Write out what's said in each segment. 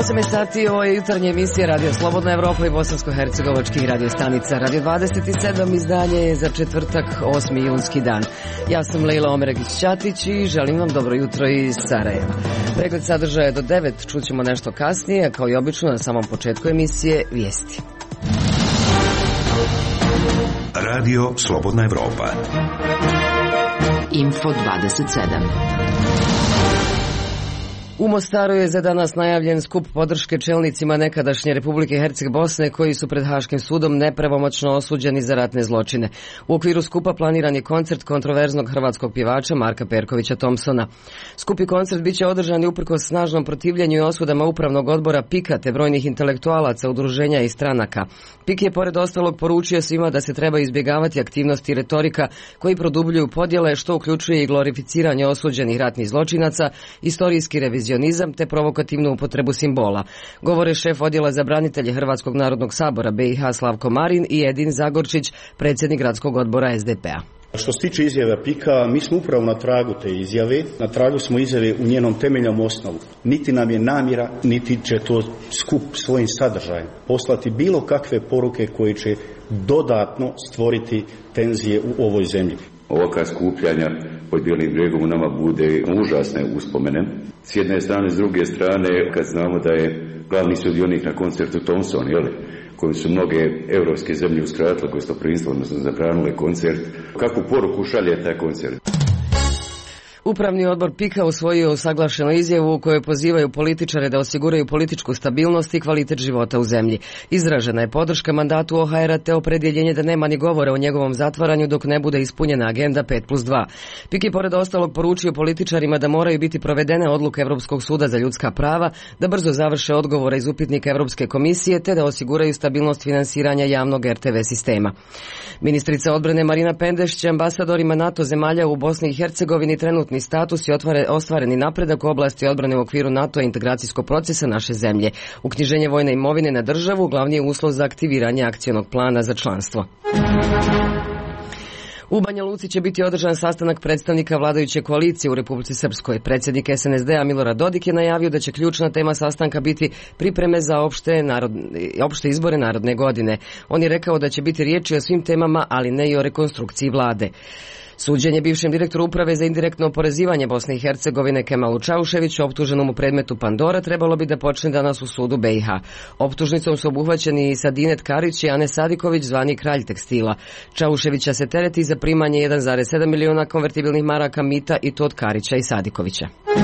8 sati, ovo je jutarnja emisija Radio Slobodna Evropa i bosansko-hercegovačkih radiostanica. Radio 27 izdanje je za četvrtak, 8. junski dan. Ja sam Lejla Omeragić-Ćatić i želim vam dobro jutro iz Sarajeva. Pregled sadržaja je do 9, čućemo nešto kasnije, a kao i obično na samom početku emisije vijesti. Radio Slobodna Evropa. Info 27. U Mostaru je za danas najavljen skup podrške čelnicima nekadašnje Republike Herceg-Bosne koji su pred Haškim sudom nepravomoćno osuđeni za ratne zločine. U okviru skupa planiran je koncert kontroverznog hrvatskog pjevača Marka Perkovića Thompsona. Skupi koncert biće održan uprkos snažnom protivljenju i osudama upravnog odbora PIK-a te brojnih intelektualaca, udruženja i stranaka. PIK je pored ostalog poručio svima da se treba izbjegavati aktivnosti i retorika koji produbljuju podjele, što uključuje i glorificiranje osuđenih ratnih zločinaca, istorijski revizionizam te provokativnu upotrebu simbola. Govore šef odjela za branitelje Hrvatskog narodnog sabora BiH Slavko Marin i Edin Zagorčić, predsjednik gradskog odbora SDP-a. Što se tiče izjave PIK-a, mi smo upravo na tragu te izjave, na tragu smo izjave u njenom temeljnom osnovu. Niti nam je namjera, niti će to skup svojim sadržajem poslati bilo kakve poruke koje će dodatno stvoriti tenzije u ovoj zemlji. Ovakva skupljanja pod Bijelim bregom u nama bude užasne uspomene. S jedne strane, s druge strane, kad znamo da je glavni sudionik na koncertu Thompson, kojim su mnoge evropske zemlje uskratile gostoprimstvo, odnosno zabranile koncert, kakvu poruku šalje taj koncert? Upravni odbor PIK-a usvojio usaglašenu izjavu u kojoj pozivaju političare da osiguraju političku stabilnost i kvalitet života u zemlji. Izražena je podrška mandatu OHR-a te opredjeljenje da nema ni govora o njegovom zatvaranju dok ne bude ispunjena agenda 5+2. PIK je pored ostalog poručio političarima da moraju biti provedene odluke Europskog suda za ljudska prava, da brzo završe odgovore iz upitnika Europske komisije te da osiguraju stabilnost finansiranja javnog RTV sistema. Ministrica odbrane Marina Pendeš će ambasadorima NATO zemalja u Bosni i Hercegovini trenutni status i ostvareni napredak u oblasti odbrane u okviru NATO integracijskog procesa naše zemlje. Uknjiženje vojne imovine na državu glavni je uslov za aktiviranje akcionog plana za članstvo. U Banja Luci će biti održan sastanak predstavnika vladajuće koalicije u Republici Srpskoj. Predsjednik SNSD-a Milorad Dodik je najavio da će ključna tema sastanka biti pripreme za opšte izbore narodne godine. On je rekao da će biti riječi o svim temama, ali ne i o rekonstrukciji vlade. Suđenje bivšem direktoru uprave za indirektno oporezivanje Bosne i Hercegovine Kemalu Čauševiću, optuženom u predmetu Pandora, trebalo bi da počne danas u sudu BiH. Optužnicom su obuhvaćeni Sadinet Karić i Ane Sadiković, zvani kralj tekstila. Čauševića se tereti za primanje 1,7 miliona konvertibilnih maraka mita i to od Karića i Sadikovića.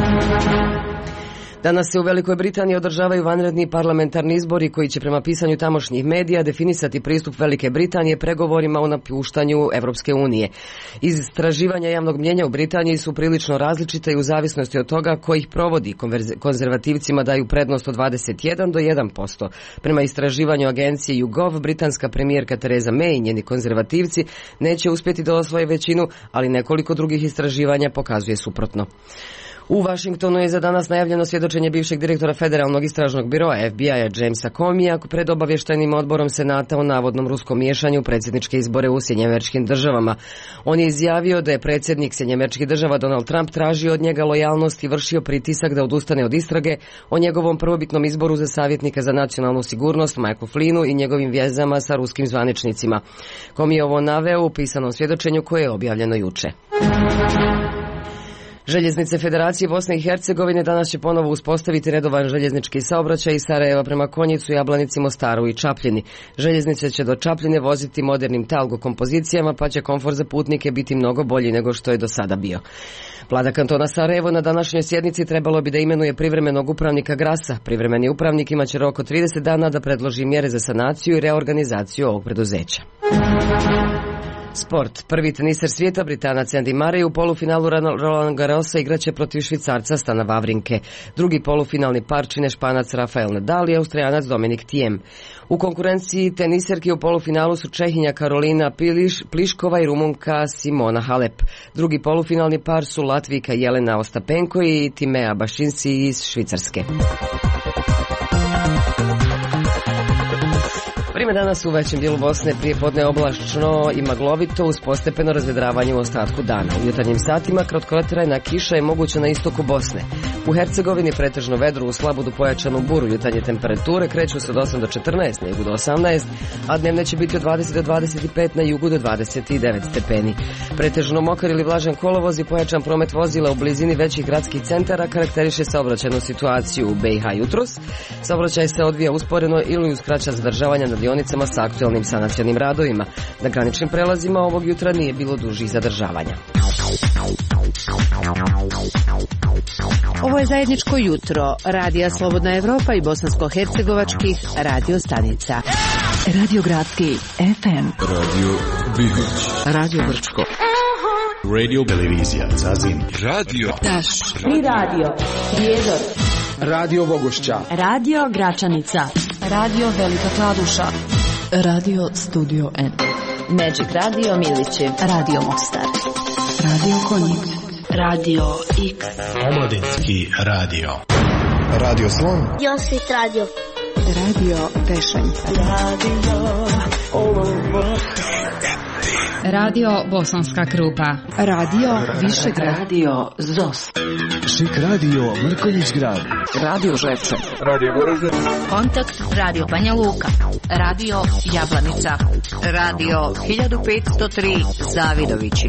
Danas se u Velikoj Britaniji održavaju vanredni parlamentarni izbori koji će prema pisanju tamošnjih medija definisati pristup Velike Britanije pregovorima o napuštanju Evropske unije. Istraživanja javnog mnjenja u Britaniji su prilično različite i u zavisnosti od toga ko ih provodi. Konzervativcima daju prednost od 21 do 1%. Prema istraživanju agencije YouGov, britanska premijerka Theresa May i njeni konzervativci neće uspjeti da osvoje većinu, ali nekoliko drugih istraživanja pokazuje suprotno. U Vašingtonu je za danas najavljeno svjedočenje bivšeg direktora Federalnog istražnog biroa FBI-a Jamesa Comeyja pred obavještajnim odborom Senata o navodnom ruskom miješanju u predsjedničke izbore u Sjedinjenim Američkim Državama. On je izjavio da je predsjednik Sjedinjenih Američkih Država Donald Trump tražio od njega lojalnost i vršio pritisak da odustane od istrage o njegovom prvobitnom izboru za savjetnika za nacionalnu sigurnost Michael Flynnu i njegovim vezama sa ruskim zvaničnicima. Comey je ovo naveo u pisanom svjedočenju koje je objavljeno juče. Željeznice Federacije Bosne i Hercegovine danas će ponovo uspostaviti redovan željeznički saobraćaj iz Sarajeva prema Konjicu, Jablanici, Mostaru i Čapljini. Željeznice će do Čapljine voziti modernim talgo kompozicijama, pa će komfor za putnike biti mnogo bolji nego što je do sada bio. Vlada kantona Sarajevo na današnjoj sjednici trebalo bi da imenuje privremenog upravnika Grasa. Privremeni upravnik imaće rok od 30 dana da predloži mjere za sanaciju i reorganizaciju ovog preduzeća. Sport. Prvi teniser svijeta, Britanac Andy Murray u polufinalu Roland Garrosa igraće protiv Švicarca Stana Wawrinke. Drugi polufinalni par čine Španac Rafael Nadal i Austrijanac Dominic Thiem. U konkurenciji teniserki u polufinalu su Čehinja Karolina Pliškova i Rumunka Simona Halep. Drugi polufinalni par su Latvijka Jelena Ostapenko i Timea Bašinci iz Švicarske. Vrijeme danas u većem dijelu Bosne prije podne oblačno i maglovito uz postepeno razvedravanje u ostatku dana. U jutarnjim satima kratkotrajna kiša je moguća na istoku Bosne. U Hercegovini pretežno vedro u slabu do pojačanu buru. Jutarnje temperature kreću se od 8 do 14, na jugu do 18, a dnevne će biti od 20 do 25, na jugu do 29 stepeni. Pretežno mokar ili vlažan kolovoz i pojačan promet vozila u blizini većih gradskih centara karakteriše saobraćajnu situaciju u BiH jutros. Saobraćaj se odvija usporeno ili uz kraća zadržavanja na dionicama sa aktualnim sanacionim radovima. Na graničnim prelazima ovog jutra nije bilo dužih zadržavanja. Ovo je zajedničko jutro Radija Slobodna Evropa i bosansko-hercegovačkih radio stanica. Radio Gradski FM, Radio Bihoć, Radio Brčko, Radio Televizija Zazin, Radio Taš, Tri Radio, Prijedor, Radio Vogošća, Radio Gračanica, Radio Velika Kladuša, Radio Studio N, Magic Radio Milići, Radio Mostar, Radio Konjic, Radio X, Omladinski radio, Radio Slon, Josit Radio, Radio Tešanj, Radio Bosanska Krupa, Radio Višegrad, Radio Zos, Šik Radio Mrkonjić Grad, Radio Žepče, Radio Goražde, Kontakt Radio Banja Luka, Radio Jablanica, Radio 1503 Zavidovići.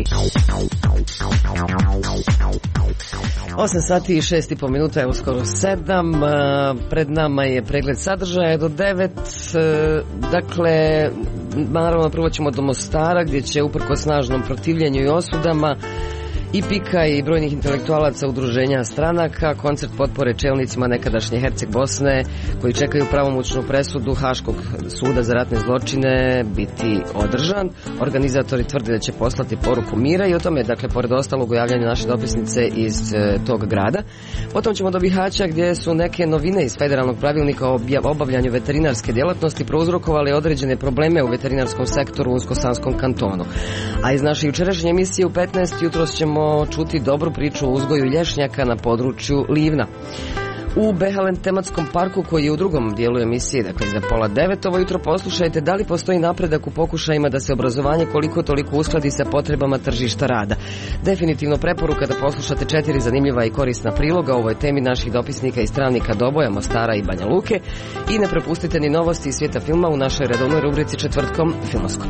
8 sati i 6,5 minuta, evo skoro 7, pred nama je pregled sadržaja do 9, dakle, naravno prvo ćemo do Mostara gdje će uprko snažnom protivljenju i osudama i PIK-a i brojnih intelektualaca udruženja stranaka, koncert potpore čelnicima nekadašnje Herceg Bosne koji čekaju pravomoćnu presudu Haškog suda za ratne zločine biti održan. Organizatori tvrde da će poslati poruku mira i o tome, dakle, pored ostalog u javljanju naše dopisnice iz tog grada. Potom ćemo do Bihaća gdje su neke novine iz federalnog pravilnika o obavljanju veterinarske djelatnosti prouzrokovale određene probleme u veterinarskom sektoru u Unsko-Sanskom kantonu. A iz naše jučerašnje emisije u 15 jutros ćemo čuti dobru priču o uzgoju lješnjaka na području Livna. U Behalen tematskom parku koji je u drugom dijelu emisije, dakle za 8:30 ovo jutro, poslušajte da li postoji napredak u pokušajima da se obrazovanje koliko toliko uskladi sa potrebama tržišta rada. Definitivno preporuka da poslušate 4 zanimljiva i korisna priloga o ovoj temi naših dopisnika iz Travnika, Doboja, Mostara i Banja Luke i ne propustite ni novosti iz svijeta filma u našoj redovnoj rubrici četvrtkom Filmoskop.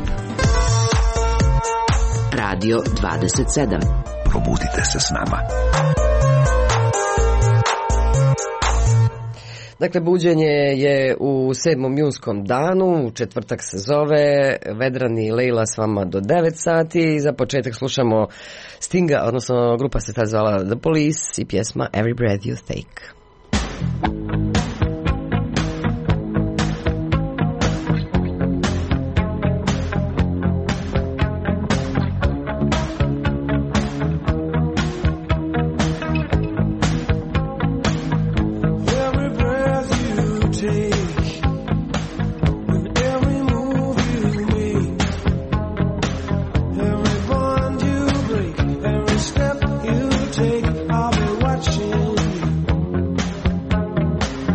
Radio 27. Probudite se s nama. Dakle, buđenje je u 7. junskom danu, u četvrtak se zove, Vedrani Lejla s vama do 9 sati. Za početak slušamo Stinga, odnosno grupa se tad zvala The Police i pjesma Every Breath You Take. Step you take, I'll be watching you.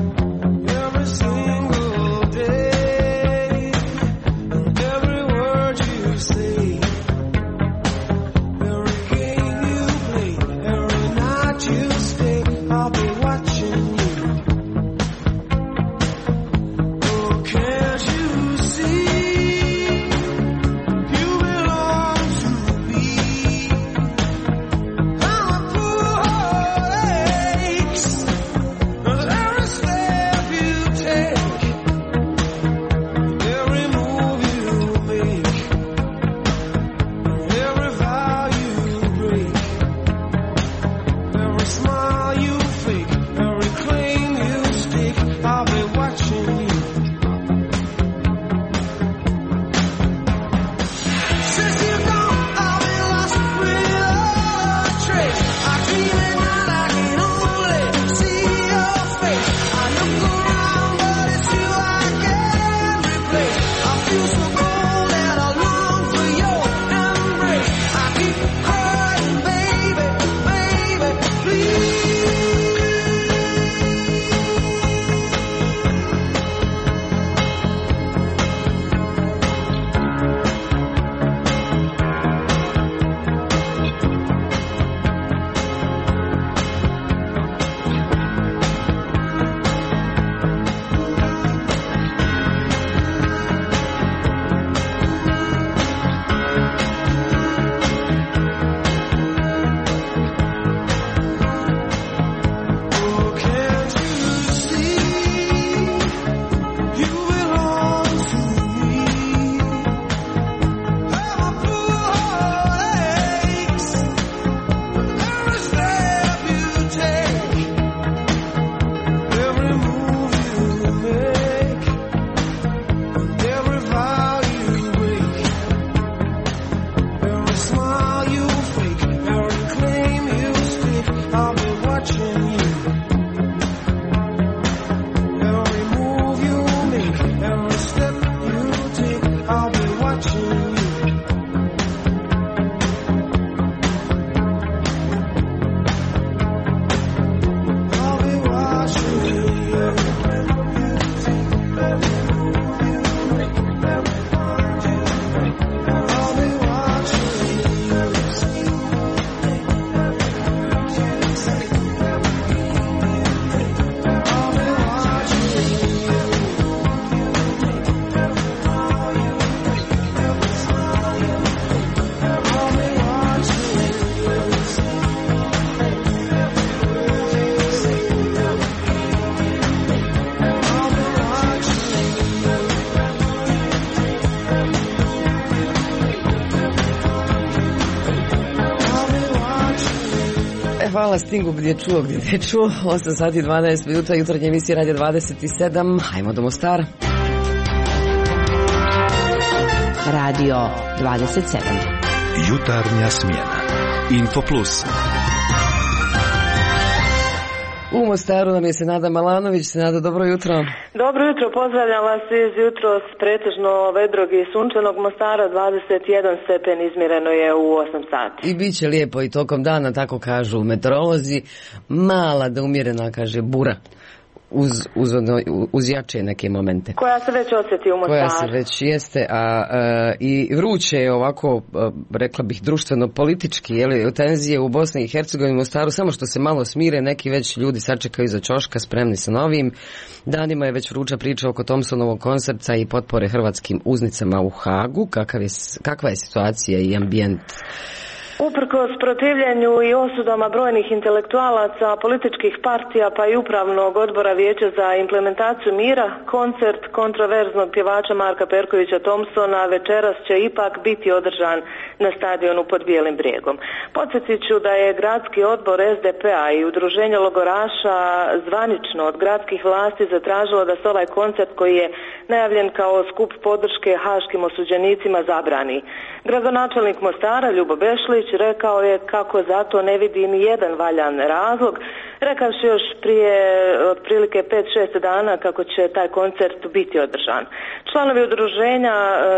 hvala Stingu gdje čuo, 8 sati 12 minuta, jutarnje emisije Radio 27, hajmo do Mostara. Radio 27. Jutarnja smjena. Info Plus. U Mostaru nam je Senada Malanović. Senada, dobro jutro. Dobro jutro, pozdravljam vas iz jutros pretežno vedrog i sunčanog Mostara, 21 stepen izmjereno je u 8 sati. I bit će lijepo i tokom dana, tako kažu meteorolozi, mala da umjerena, kaže, bura. Uz jače neke momente. Koja se već osjeti u Mostaru. Koja se već jeste, i vruće je ovako, rekla bih, društveno-politički, tenzije u Bosni i Hercegovini, Mostaru, samo što se malo smire, neki već ljudi sačekaju iza ćoška, spremni sa novim. Danima je već vruća priča oko Thompsonovog koncerta i potpore hrvatskim uznicama u Hagu. Kakva je situacija i ambijent? Uprkos protivljenju i osudama brojnih intelektualaca, političkih partija pa i upravnog odbora Vijeća za implementaciju mira, koncert kontroverznog pjevača Marka Perkovića Thompsona večeras će ipak biti održan na stadionu pod Bijelim brijegom. Podsjetit ću da je gradski odbor SDP-a i udruženje logoraša zvanično od gradskih vlasti zatražilo da se ovaj koncert koji je najavljen kao skup podrške haškim osuđenicima zabrani. Gradonačelnik Mostara Ljubo Bešlić rekao je kako zato ne vidi ni jedan valjan razlog, rekavši još prije otprilike 5-6 dana kako će taj koncert biti održan. Članovi udruženja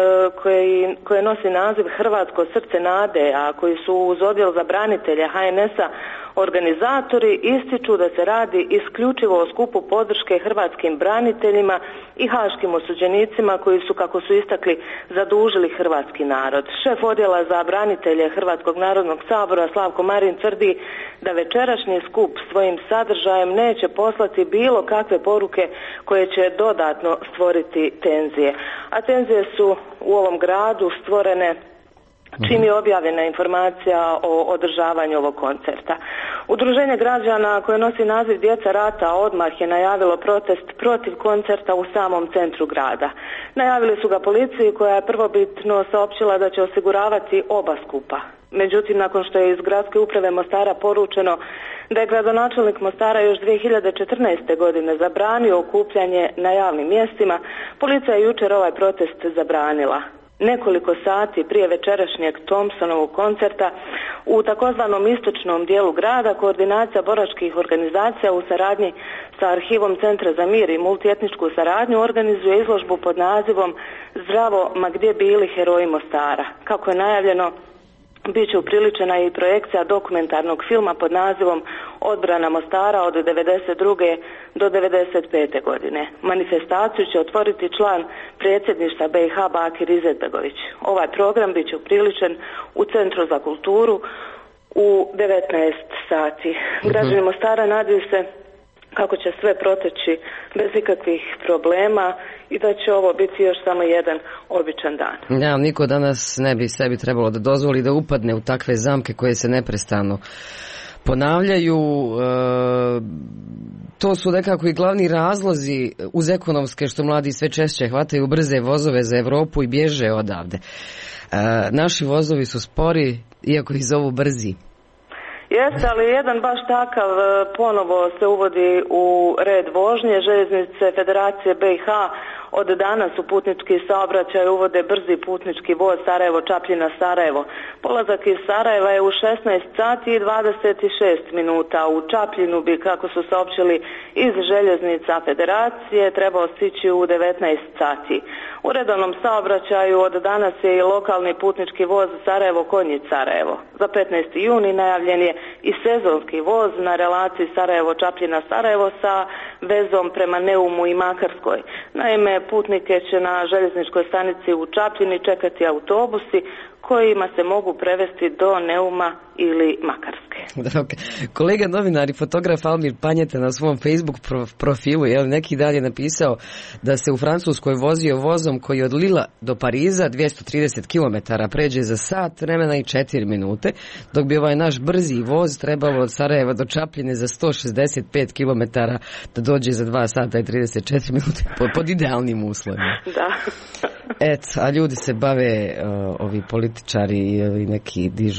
koje nosi naziv Hrvatsko srce nade, a koji su uz odjel za branitelje HNS-a organizatori, ističu da se radi isključivo o skupu podrške hrvatskim braniteljima i haškim osuđenicima koji su, kako su istakli, zadužili hrvatski narod. Šef odjela za branitelje Hrvatskog narodnog sabora Slavko Marin tvrdi da večerašnji skup svojim sadržajem neće poslati bilo kakve poruke koje će dodatno stvoriti tenzije. A tenzije su u ovom gradu stvorene čim je objavljena informacija o održavanju ovog koncerta. Udruženje građana koje nosi naziv Djeca rata odmah je najavilo protest protiv koncerta u samom centru grada. Najavili su ga policiji koja je prvobitno saopćila da će osiguravati oba skupa. Međutim, nakon što je iz gradske uprave Mostara poručeno da je gradonačelnik Mostara još 2014. godine zabranio okupljanje na javnim mjestima, policija je jučer ovaj protest zabranila. Nekoliko sati prije večerašnjeg Thompsonovog koncerta u takozvanom istočnom dijelu grada koordinacija boračkih organizacija u saradnji sa Arhivom Centra za mir i multietničku saradnju organizuje izložbu pod nazivom Zdravo, ma gdje bili heroji Mostara. Kako je najavljeno, bit će upriličena i projekcija dokumentarnog filma pod nazivom Odbrana Mostara od 1992. do 1995. godine. Manifestaciju će otvoriti član predsjedništva BiH Bakir Izetbegović. Ovaj program bit će upriličen u Centru za kulturu u 19 sati. Građani Mostara nadaju se kako će sve proteći bez ikakvih problema i da će ovo biti još samo jedan običan dan. Ja, niko danas ne bi sebi trebalo da dozvoli da upadne u takve zamke koje se neprestano ponavljaju. To su nekako i glavni razlozi uz ekonomske što mladi sve češće hvataju brze vozove za Europu i bježe odavde. Naši vozovi su spori, iako ih zovu brzi. Jeste, ali jedan baš takav ponovo se uvodi u red vožnje. Željeznice Federacije BiH od danas u putnički saobraćaj uvode brzi putnički voz Sarajevo-Čapljina-Sarajevo. Polazak iz Sarajeva je u 16 sati i 26 minuta. U Čapljinu bi, kako su saopćili iz željeznica Federacije, trebao stići u 19 sati. U redovnom saobraćaju od danas je i lokalni putnički voz Sarajevo-Konjic-Sarajevo. Za 15. juni najavljen je i sezonski voz na relaciji Sarajevo-Čapljina-Sarajevo sa vezom prema Neumu i Makarskoj. Naime, putnike će na željezničkoj stanici u Čapljini čekati autobusi kojima se mogu prevesti do Neuma ili Makarske. Kolega novinar i fotograf Almir Panjeta na svom Facebook profilu neki dan je napisao da se u Francuskoj vozio vozom koji od Lila do Pariza 230 km pređe za sat vremena i 4 minute, dok bi ovaj naš brzi voz trebalo od Sarajeva do Čapljine za 165 km da dođe za 2 sata i 34 minute pod idealnim uslovima. Da. A ljudi se bave, ovi političari ili neki dižu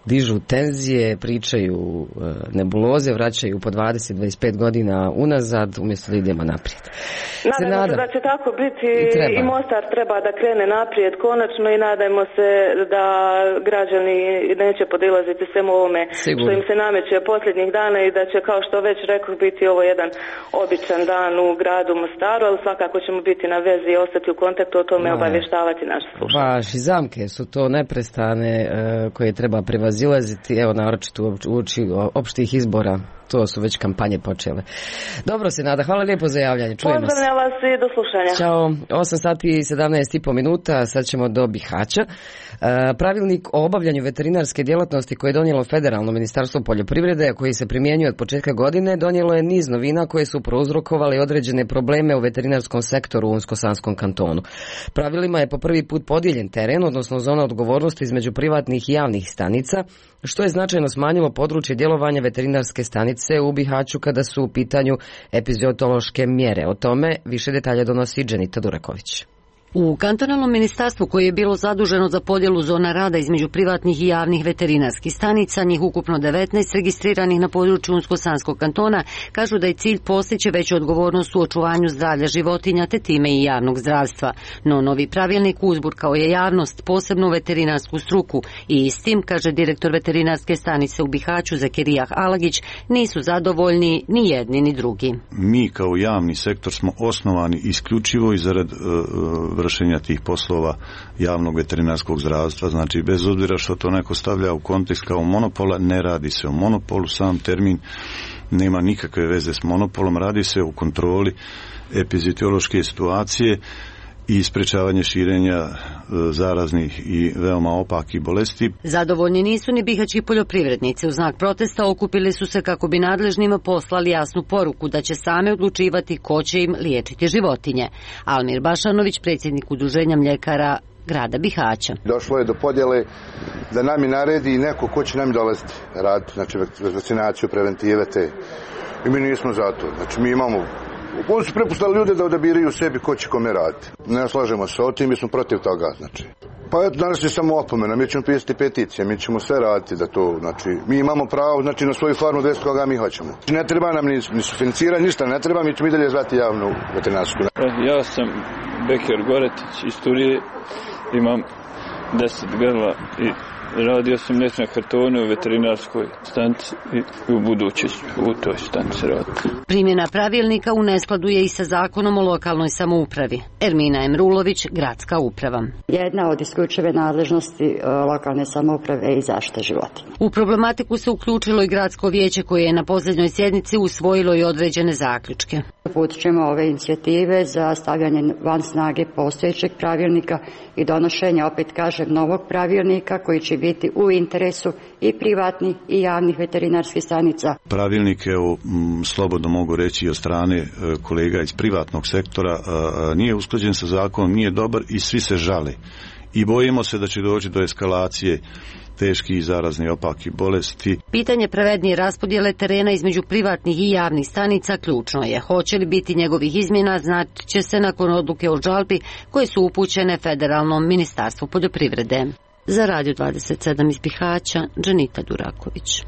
dižu tenzije, pričaju nebuloze, vraćaju po 20-25 godina unazad umjesto da idemo naprijed. Nadamo se da će tako biti i Mostar treba da krene naprijed konačno i nadajmo se da građani neće podilaziti svemu ovome što im se nameće posljednjih dana i da će, kao što već rekao, biti ovo jedan običan dan u gradu Mostaru, ali svakako ćemo biti na vezi i ostati u kontaktu o tome, obavještavati naše slušatelje. Baš i zamke su to neprestane koje treba prevazilaziti, evo naročito uoči opštih izbora. To su već kampanje počele. Dobro se nada, hvala lijepo za javljanje. Čujemo se. Pozdravljam vas i do slušanja. Ćao, 8 sati i 17,5 minuta, sad ćemo do Bihaća. Pravilnik o obavljanju veterinarske djelatnosti koje je donijelo Federalno ministarstvo poljoprivrede, koji se primjenjuje od početka godine, donijelo je niz novina koje su prouzrokovale određene probleme u veterinarskom sektoru u Unsko-Sanskom kantonu. Pravilima je po prvi put podijeljen teren, odnosno zona odgovornosti između privatnih i javnih stanica, što je značajno smanjilo područje djelovanja veterinarske stanice u Bihaću kada su u pitanju epizootološke mjere. O tome više detalja donosi Dženita Duraković. U kantonalnom ministarstvu koje je bilo zaduženo za podjelu zona rada između privatnih i javnih veterinarskih stanica, njih ukupno 19 registriranih na području Unsko-Sanskog kantona, kažu da je cilj postići veću odgovornost u očuvanju zdravlja životinja te time i javnog zdravstva. No novi pravilnik uzburkao je javnost, posebno veterinarsku struku, i s tim, kaže direktor veterinarske stanice u Bihaću Zakirijah Alagić, nisu zadovoljni ni jedni ni drugi. Mi kao javni sektor smo osnovani isključivo i zarad vršenja tih poslova javnog veterinarskog zdravstva, znači bez obzira što to neko stavlja u kontekst kao monopola, ne radi se o monopolu, sam termin nema nikakve veze s monopolom, radi se o kontroli epiziootološke situacije i sprečavanje širenja zaraznih i veoma opakih bolesti. Zadovoljni nisu ni bihaćki poljoprivrednici. U znak protesta okupili su se kako bi nadležnima poslali jasnu poruku da će same odlučivati ko će im liječiti životinje. Almir Bašanović, predsjednik udruženja mljekara grada Bihaća. Došlo je do podjele da nam i naredi neko ko će nam dolaziti raditi, znači vakcinaciju, preventive te. I mi nismo za to. Znači mi imamo oni su prepustali ljude da odabiraju sebi ko će kome raditi. Ne slažemo se o tim, mi smo protiv toga. Znači. Pa eto, danas je samo opomena, mi ćemo pisati peticije, mi ćemo sve raditi da to, znači, mi imamo pravo, znači, na svoju farmu desiti koga mi hoćemo. Ne treba nam ni sufinancirati, ništa ne treba, mi ćemo i dalje zvati javnu veterinarsku. Ja sam Bekir Goretić iz Turije, imam 10 grla i radio sam mliječne kartone u veterinarskoj stanici i u budući u toj stanici raditi. Primjena pravilnika u neskladu je i sa zakonom o lokalnoj samoupravi. Ermina Emrulović, gradska uprava. Jedna od isključive nadležnosti lokalne samouprave je i zaštita životinja. U problematiku se uključilo i gradsko vijeće koje je na posljednjoj sjednici usvojilo i određene zaključke. Uputit ćemo ove inicijative za stavljanje van snage postojećeg pravilnika i donošenje, opet kažem, novog pravilnika koji će biti u interesu i privatnih i javnih veterinarskih stanica. Pravilnik, evo, slobodno mogu reći od strane kolega iz privatnog sektora, nije usklađen sa zakonom, nije dobar i svi se žale. I bojimo se da će doći do eskalacije teških i zaraznih opakih bolesti. Pitanje pravednije raspodjele terena između privatnih i javnih stanica ključno je. Hoće li biti njegovih izmjena, znat će se nakon odluke o žalbi koje su upućene Federalnom ministarstvu poljoprivrede. Za Radio 27 iz Bihaća, Dženita Duraković.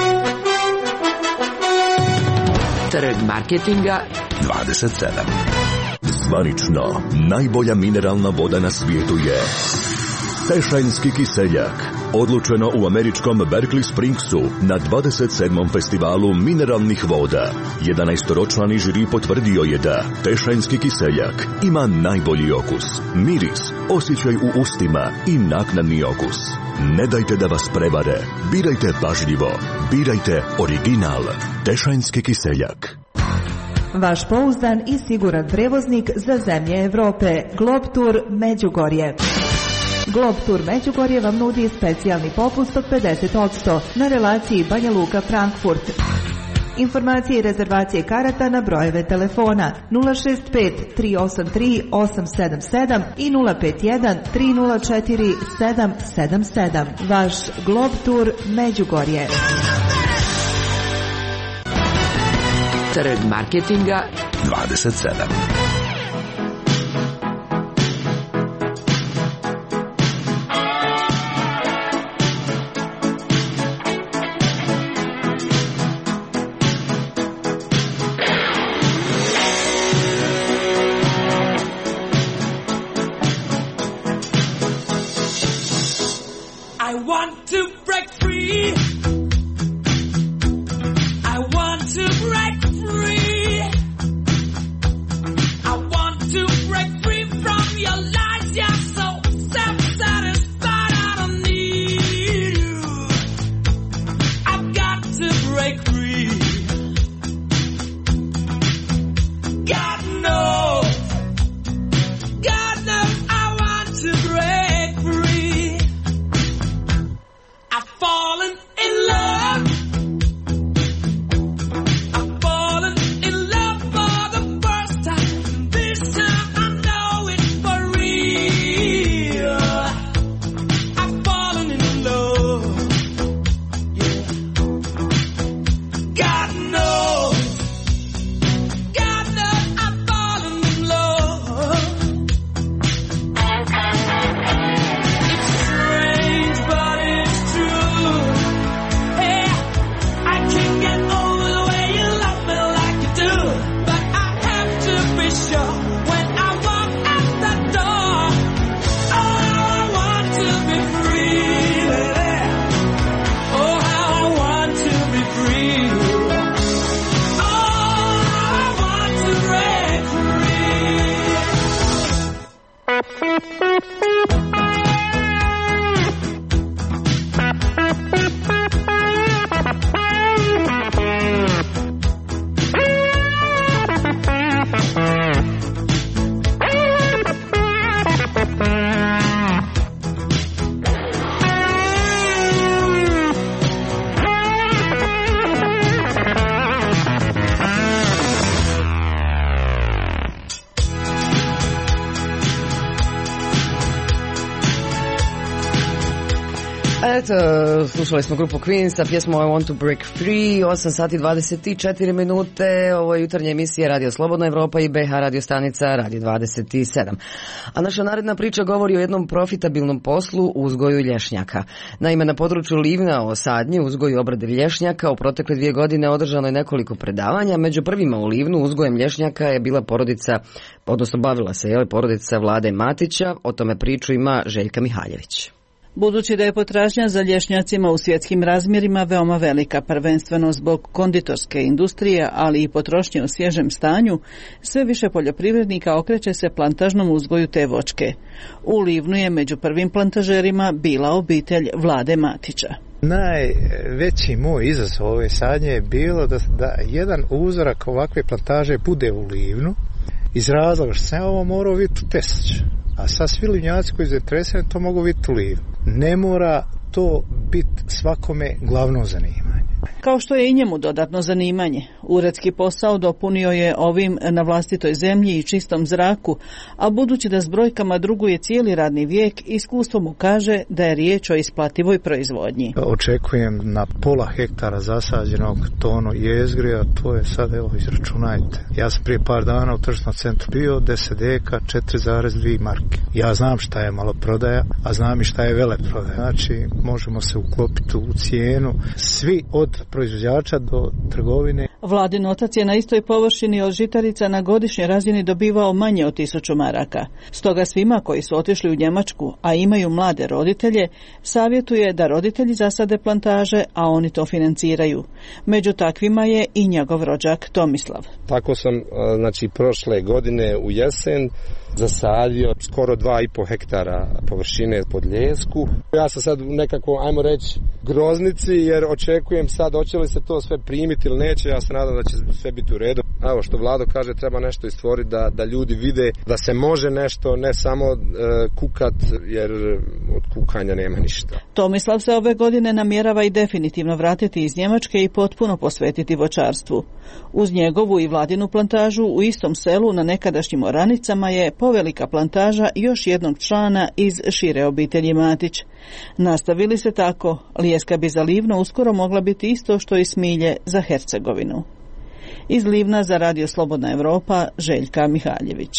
Trg marketinga 27. Zvanično, najbolja mineralna voda na svijetu je Tešajnski kiseljak. Odlučeno u američkom Berkeley Springsu na 27. festivalu mineralnih voda. 11-ročlani žiri potvrdio je da Tešajnski kiseljak ima najbolji okus, miris, osjećaj u ustima i naknadni okus. Ne dajte da vas prevare. Birajte pažljivo. Birajte original. Tešajnski kiseljak. Vaš pouzdan i siguran prevoznik za zemlje Europe. Globtour Međugorje. Globtour Međugorje vam nudi specijalni popust od 50% na relaciji Banja Luka-Frankfurt. Informacije i rezervacije karata na brojeve telefona 065 383 877 i 051 304 777. Vaš Globtour Međugorje. Trg marketinga 27. want to break free. I want to break free. I want to break free from your lies. You're so self-satisfied. I don't need you. I've got to break free. God knows. God knows I want to break free. I've fallen in love. I've fallen in love for the first time. This time I know it's for real. I've fallen in love. Yeah. God knows. God knows I've fallen in love. It's strange, but it's true. Hey, I can't get over the way you love me like you do. But I have to be sure when I walk out the door. Oh, how I want to be free. Oh, how I want to be free. Oh, I want to break Eto, slušali smo grupu Queen sa pjesmom I Want to Break Free, 8 sati 24 minute, ovo je jutarnja emisija Radio Slobodna Evropa i BH radio stanica Radio 27. A naša naredna priča govori o jednom profitabilnom poslu, uzgoju lješnjaka. Naime, na području Livna o sadnji, uzgoju i obradi lješnjaka u protekle 2 godine održano je nekoliko predavanja. Među prvima u Livnu uzgojem lješnjaka je bila porodica, odnosno bavila se porodica Vlade Matića, o tome priču ima Željka Mihaljević. Budući da je potražnja za lješnjacima u svjetskim razmjerima veoma velika, prvenstveno zbog konditorske industrije, ali i potrošnje u svježem stanju, sve više poljoprivrednika okreće se plantažnom uzgoju te voćke. U Livnu je među prvim plantažerima bila obitelj Vlade Matića. Najveći moj izazov ove sadnje je bilo da jedan uzorak ovakve plantaže bude u Livnu, iz razloga što sam ovo morao vidjeti u Tesliću. A sad svi livnjaci koji su zainteresirani to mogu vidjeti u Livnu. Ne mora to biti svakome glavno zanimanje. Kao što je i njemu dodatno zanimanje, uredski posao dopunio je ovim na vlastitoj zemlji i čistom zraku, a budući da s brojkama druguje cijeli radni vijek, iskustvo mu kaže da je riječ o isplativoj proizvodnji. Očekujem na pola hektara zasađenog tonu jezgre, a to je sad, evo izračunajte. Ja sam prije par dana u tržnom centru bio, 10 deka, 4,2 marke. Ja znam šta je maloprodaja, a znam i šta je veleprodaja. Znači, možemo se uklopiti u cijenu. Svi od proizvođača do trgovine. Vladin otac je na istoj površini od žitarica na godišnjoj razini dobivao manje od 1000 maraka. Stoga svima koji su otišli u Njemačku, a imaju mlade roditelje, savjetuje da roditelji zasade plantaže, a oni to financiraju. Među takvima je i njegov rođak Tomislav. Tako sam, prošle godine u jesen zasadio skoro 2,5 hektara površine pod ljesku. Ja sam sad nekako, ajmo reći, groznici, jer očekujem sad hoće li se to sve primiti ili neće. Ja se nadam da će sve biti u redu. Evo što Vlado kaže, treba nešto istvoriti da ljudi vide da se može nešto, ne samo kukat, jer od kukanja nema ništa. Tomislav se ove godine namjerava i definitivno vratiti iz Njemačke i potpuno posvetiti voćarstvu. Uz njegovu i Vladinu plantažu u istom selu na nekadašnjim oranicama je povelika plantaža još jednog člana iz šire obitelji Matić. Nastavili se tako, lijeska bi za Livno uskoro mogla biti isto što i Smilje za Hercegovinu. Iz Livna za Radio Slobodna Evropa, Željka Mihaljević.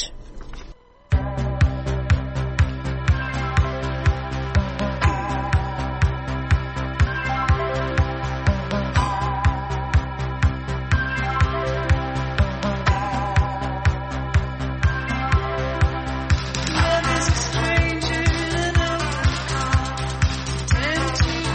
Stranger in a car, tempting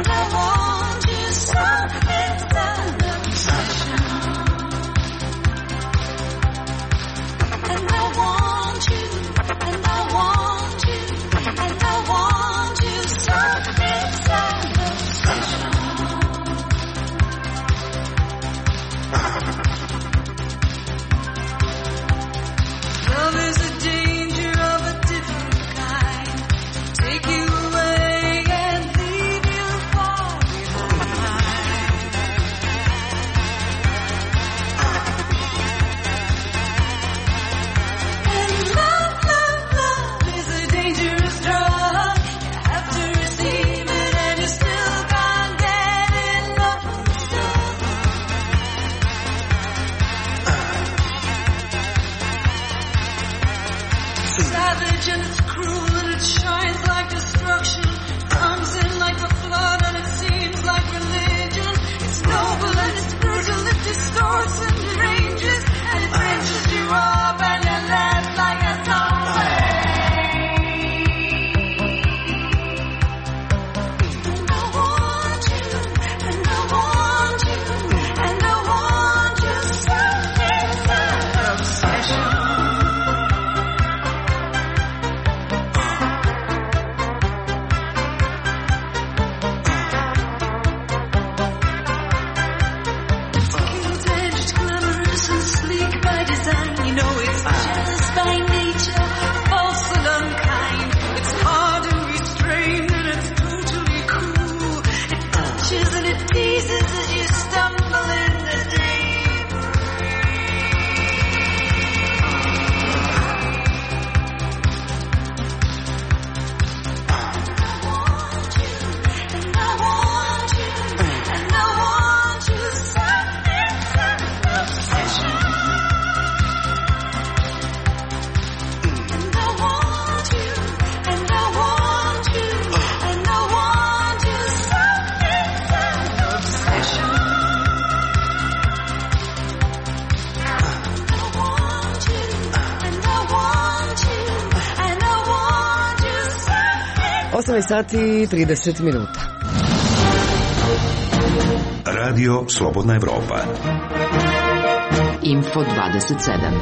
sati i 30 minuta. Radio Slobodna Evropa. Info 27.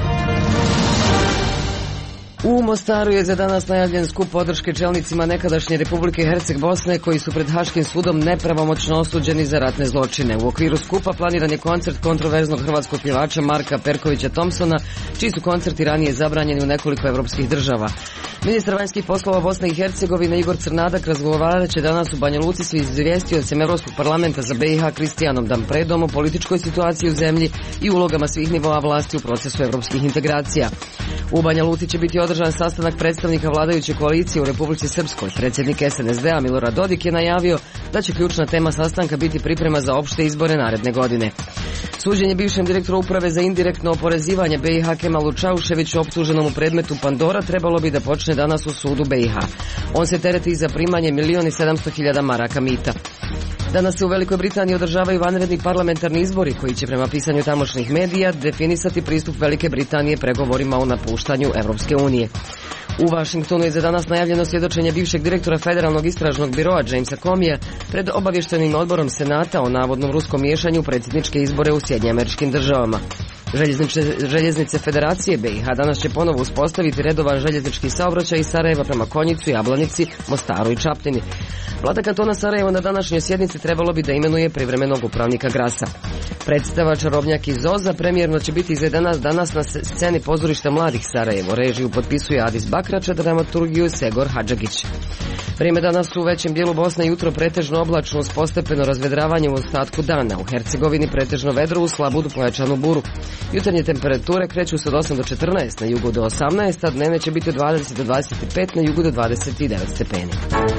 U Mostaru je za danas najavljen skup podrške čelnicima nekadašnje Republike Herceg-Bosne koji su pred Haškim sudom nepravomoćno osuđeni za ratne zločine. U okviru skupa planiran je koncert kontroverznog hrvatskog pjevača Marka Perkovića Thompsona, čiji su koncerti ranije zabranjeni u nekoliko evropskih država. Ministar vanjskih poslova Bosne i Hercegovine Igor Crnadak razgovarat će danas u Banja Luci s izvjestiocem Europskog parlamenta za BiH Kristijanom Dampredom o političkoj situaciji u zemlji i ulogama svih nivoa vlasti u procesu evropskih integracija. U Banja Luci će biti održan sastanak predstavnika vladajuće koalicije u Republici Srpskoj. Predsjednik SNSD-a Milorad Dodik je najavio da će ključna tema sastanka biti priprema za opšte izbore naredne godine. Suđenje bivšem direktoru uprave za indirektno oporezivanje BiH Kemalu Čauševiću optuženom u predmetu Pandora trebalo bi da počne danas u sudu BiH. On se tereti za primanje 1.700.000 maraka mita. Danas se u Velikoj Britaniji održavaju vanredni parlamentarni izbori koji će prema pisanju tamošnjih medija definisati pristup Velike Britanije pregovorima o napuštanju Evropske unije. U Vašingtonu je za danas najavljeno svjedočenje bivšeg direktora Federalnog istražnog biroa Jamesa Comeyja pred obavještajnim odborom Senata o navodnom ruskom miješanju u predsjedničke izbore u Sjedinjenim Američkim Državama. Željeznice Federacije BiH danas će ponovo uspostaviti redovan željeznički saobraćaj iz Sarajeva prema Konjicu, Jablanici, Mostaru i Čapljini. Vlada kantona Sarajevo na današnjoj sjednici trebalo bi da imenuje privremenog upravnika Grasa. Predstava Čarobnjak iz Oza premijerno će biti izvedena danas na sceni pozorišta Mladih Sarajevo. Režiju potpisuje Adis Bakrač, a dramaturgiju Segor Hadžagić. Vrijeme danas u većem dijelu Bosne jutro pretežno oblačno uz postepeno razvedravanje u ostatku dana. U Hercegovini pretežno vedro uz slabu do pojačanu buru. Jutarnje temperature kreću se od 8 do 14, na jugu do 18, a dnevne će biti od 20 do 25, na jugu do 29 stepeni.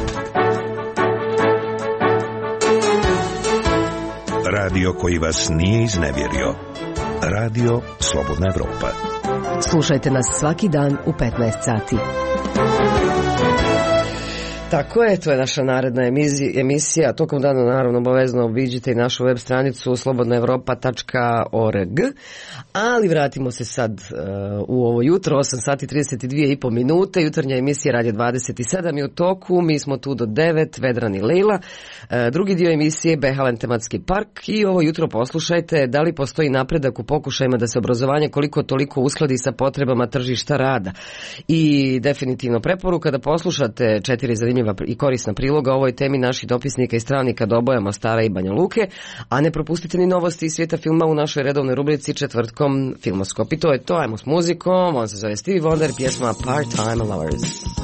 Radio koji vas nije iznevjerio. Radio Slobodna Evropa. Slušajte nas svaki dan u 15 sati. Tako je, to je naša naredna emisija. Tokom dana naravno obavezno obiđite i našu web stranicu slobodnaevropa.org. Ali vratimo se sad u ovo jutro, 8 sati 32,5 minute, jutarnja emisija Radio 27 je u toku, mi smo tu do 9, Vedran i Lejla. Drugi dio emisije Behalen tematski park i ovo jutro poslušajte da li postoji napredak u pokušajima da se obrazovanje koliko toliko uskladi sa potrebama tržišta rada. I definitivno preporuka da poslušate 4 zanimljiva i korisna priloga o ovoj temi naših dopisnika i stranika Doboja, Mostara i Banja Luke, a ne propustite ni novosti iz svijeta filma u našoj redovnoj rubrici četvrtkom Filmoskop. I to je to, ajmo s muzikom, on se zove Stevie Wonder, pjesma Part-Time Lovers.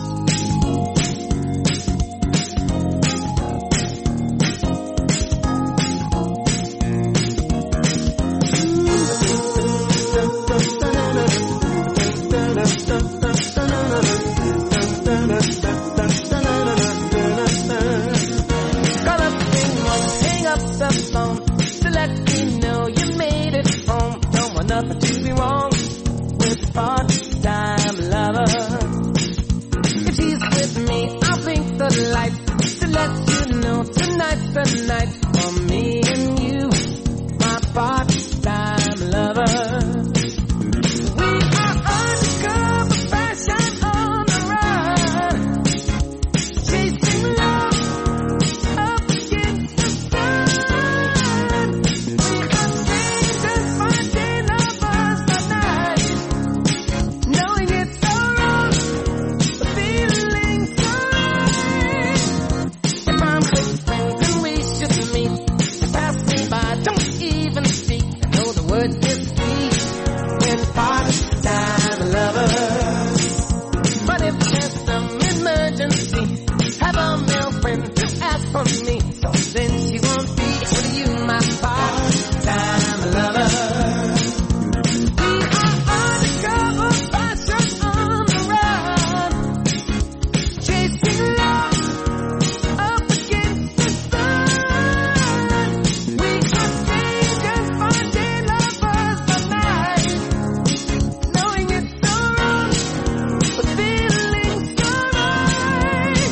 Nothing to be wrong with part-time lover. If she's with me, I'll blink the lights to let you know tonight's the night for me and you, my part-time lover. We are undercover fashion on the run, chasing love up against the sun. We are strangers finding lovers by night, knowing it's so wrong, but feeling so right. If I'm with friends and we should meet, pass me by, don't even speak. I know the word is sweet when part-time lovers. But if there's some emergency, have a male friend to ask for me, so then she won't be with you, my part-time lover. We are undercover fashion on the run, chasing love up against the sun. We are strangers finding lovers by night, knowing it's so wrong, but feeling so right.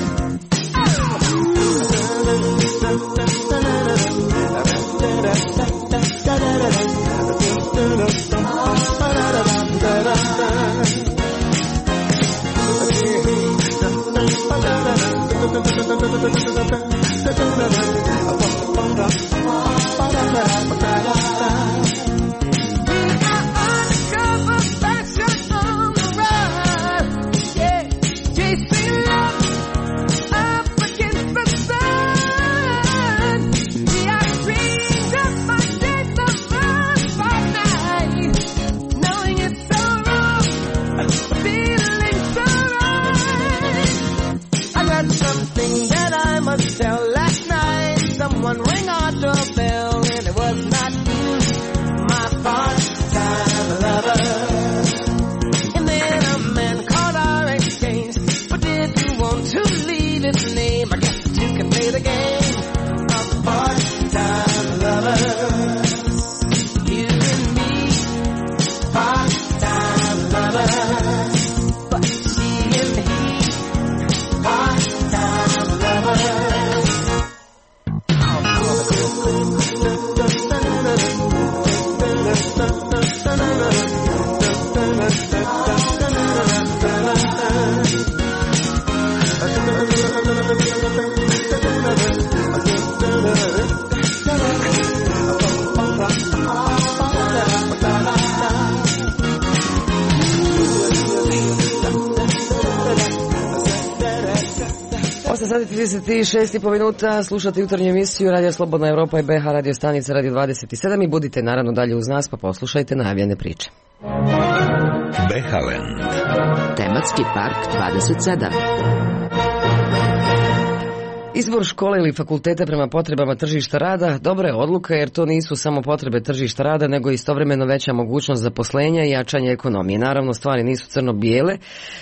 Undercover fashion on the run, yeah, chasing love up against the sun. We are strangers finding lovers by night, knowing it's so wrong, feeling so right. I got something that I must tell. Last night someone rang our doorbell and it was not you, my part-time lover. And then a man called our exchange, but didn't want to leave his name. I guess you can play the game of part-time lovers. You and me, part-time lovers. But she and he, part-time lovers. Sati 36,5 minuta, slušate jutarnju emisiju Radio Slobodna Evropa i BH radio stanica Radio 27 i budite naravno dalje uz nas pa poslušajte najavljene priče. Behalen. Tematski park 27. Izbor škole ili fakulteta prema potrebama tržišta rada dobra je odluka jer to nisu samo potrebe tržišta rada nego istovremeno veća mogućnost zaposlenja i jačanje ekonomije. Naravno, stvari nisu crno-bijele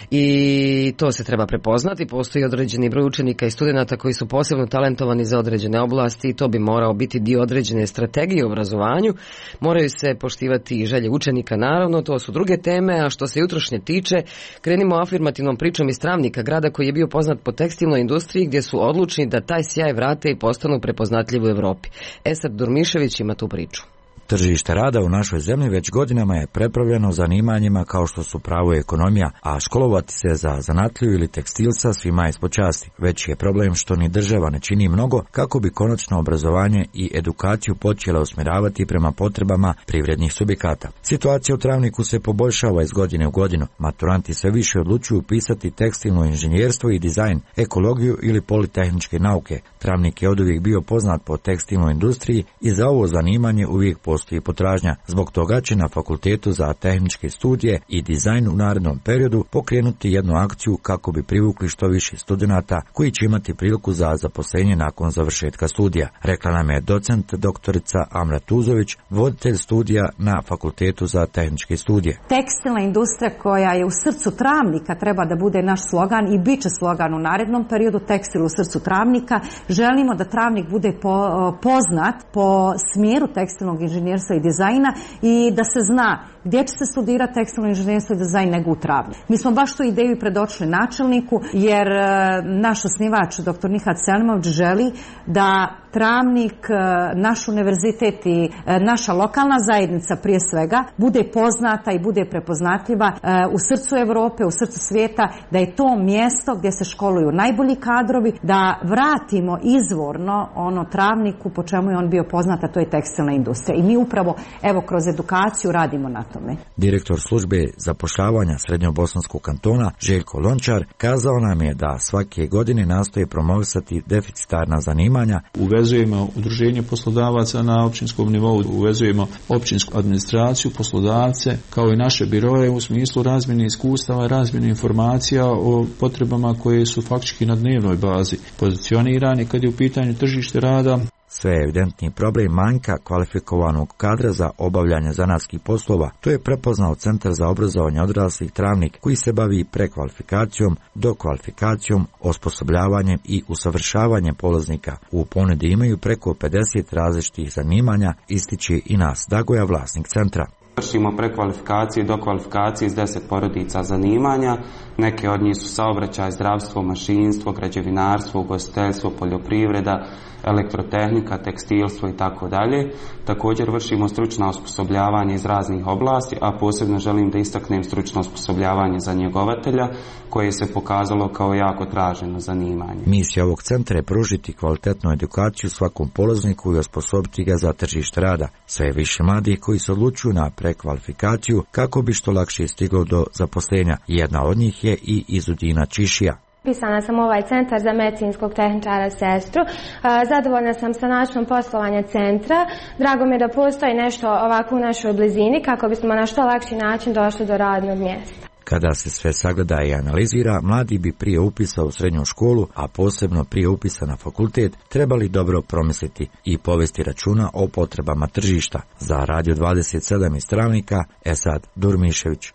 i to se treba prepoznati. Postoji određeni broj učenika i studenata koji su posebno talentovani za određene oblasti i to bi morao biti dio određene strategije u obrazovanju. Moraju se poštivati i želje učenika, naravno, to su druge teme, a što se jutrošnje tiče, krenimo afirmativnom pričom iz Travnika, grada koji je bio poznat po tekstilnoj industriji gdje su odlučni da taj sjaj vrate i postanu prepoznatljivi u Europi. Esad Durmišević ima tu priču. Tržište rada u našoj zemlji već godinama je prepravljeno zanimanjima kao što su pravo i ekonomija, a školovati se za zanatliju ili tekstilca svima je ispod časti. Već je problem što ni država ne čini mnogo kako bi konačno obrazovanje i edukaciju počela usmjeravati prema potrebama privrednih subjekata. Situacija u Travniku se poboljšava iz godine u godinu. Maturanti sve više odlučuju upisati tekstilno inženjerstvo i dizajn, ekologiju ili politehničke nauke. Travnik je oduvijek bio poznat po tekstilnoj industriji i za ovo zanimanje uvijek postoji potražnja. Zbog toga će na Fakultetu za tehničke studije i dizajn u narednom periodu pokrenuti jednu akciju kako bi privukli što više studenata koji će imati priliku za zaposlenje nakon završetka studija. Rekla nam je docent doktorica Amra Tuzović, voditelj studija na Fakultetu za tehničke studije. Tekstilna industrija koja je u srcu Travnika treba da bude naš slogan i bit će slogan u narednom periodu, tekstil u srcu Travnika. Želimo da Travnik bude poznat po smjeru tekstilnog inženjerstva i dizajna i da se zna gdje će se studirati tekstilno inženjerstvo i dizajn nego u Travniku. Mi smo baš tu ideju predočili načelniku jer naš osnivač dr. Nihat Selimović želi da Travnik, naš univerzitet i naša lokalna zajednica prije svega bude poznata i bude prepoznatljiva u srcu Europe, u srcu svijeta, da je to mjesto gdje se školuju najbolji kadrovi, da vratimo izvorno ono Travniku po čemu je on bio poznat, a to je tekstilna industrija. I mi upravo evo kroz edukaciju radimo na tome. Direktor službe zapošljavanja Srednjobosanskog kantona Željko Lončar kazao nam je da svake godine nastoje promovisati deficitarna zanimanja. Uvezujemo udruženje poslodavaca na općinskom nivou, uvezujemo općinsku administraciju, poslodavce, kao i naše biroje u smislu razmjene iskustava, razmjene informacija o potrebama koje su faktički na dnevnoj bazi pozicionirani kad je u pitanju tržište rada. Sve je evidentni problem manjka kvalifikovanog kadra za obavljanje zanatskih poslova. To je prepoznao Centar za obrazovanje odraslih Travnik, koji se bavi prekvalifikacijom, dokvalifikacijom, osposobljavanjem i usavršavanjem polaznika. U ponudi imaju preko 50 različitih zanimanja, ističe i Nas Dagoja, vlasnik centra. Vršimo prekvalifikacije i dokvalifikacije iz 10 porodica zanimanja. Neke od njih su saobraćaj, zdravstvo, mašinstvo, građevinarstvo, ugostiteljstvo, poljoprivreda, elektrotehnika, tekstilstvo i tako dalje. Također vršimo stručno osposobljavanje iz raznih oblasti, a posebno želim da istaknem stručno osposobljavanje za njegovatelja, koje se pokazalo kao jako traženo zanimanje. Misija ovog centra je pružiti kvalitetnu edukaciju svakom polazniku i osposobiti ga za tržište rada. Sve je više mladih koji se odlučuju na prekvalifikaciju kako bi što lakše stiglo do zaposlenja. Jedna od njih je i Izudina Čišija. Upisana sam u ovaj centar za medicinskog tehničara sestru. Zadovoljna sam sa načinom poslovanja centra. Drago mi je da postoji nešto ovako u našoj blizini kako bismo na što lakši način došli do radnog mjesta. Kada se sve sagleda i analizira, mladi bi prije upisa u srednju školu, a posebno prije upisa na fakultet, trebali dobro promisliti i povesti računa o potrebama tržišta. Za Radio 27 iz Travnika, Esad Durmišević.